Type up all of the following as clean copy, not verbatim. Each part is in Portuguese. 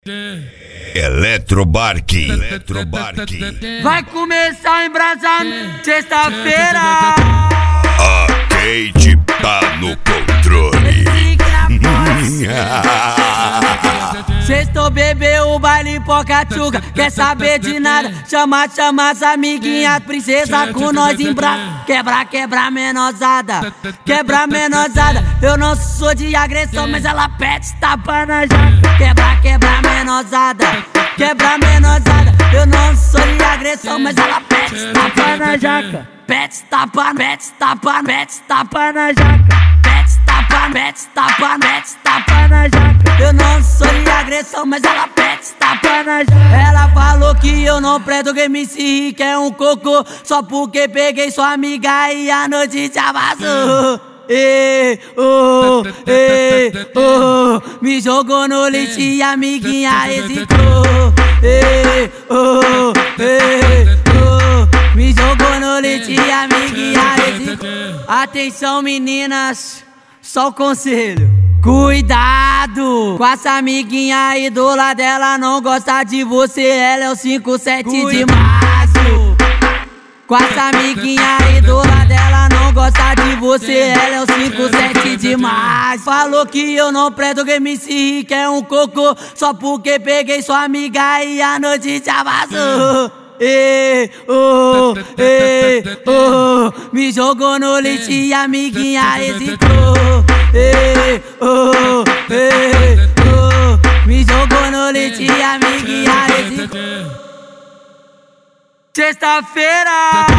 Eletrobarque. Vai começar a embrasar sexta-feira. A Kate tá no controle. Sextou, bebeu o baile Pocatchuca. Quer saber de nada? Chama as amiguinhas, princesa com nós em braço. Quebra, menosada. Quebra, menosada. Eu não sou de agressão, mas ela pede tapa na jaca. Quebra, menosada. Quebra, menosada. Eu não sou de agressão, mas ela pede tapa na jaca. Pede tapa na jaca. Mete tapa na jaca. Eu não sou de agressão, mas ela pede tapa na jaca. Ela falou que eu não presto, que me se que é um cocô. Só porque peguei sua amiga e a noite já vazou. Me jogou no lixo e a amiguinha hesitou. Me jogou no lixo e a amiguinha hesitou. Atenção, meninas, só o conselho: cuidado com essa amiguinha aí do lado dela, não gosta de você, ela é o 57 de março. Com essa amiguinha aí do lado dela, não gosta de você, ela é o 57 de março. Falou que eu não presto, que me se que é um cocô. Só porque peguei sua amiga e a noite já vazou. Me jogou no lixo e a amiguinha hesitou. Me jogou no lixo e a amiguinha hesitou. Sexta-feira.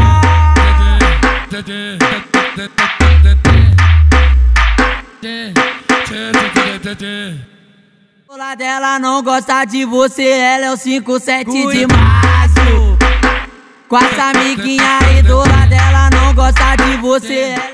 O lado dela não gosta de você, ela é o 57 de março. Com essa amiguinha aí do lado dela, não gosta de você.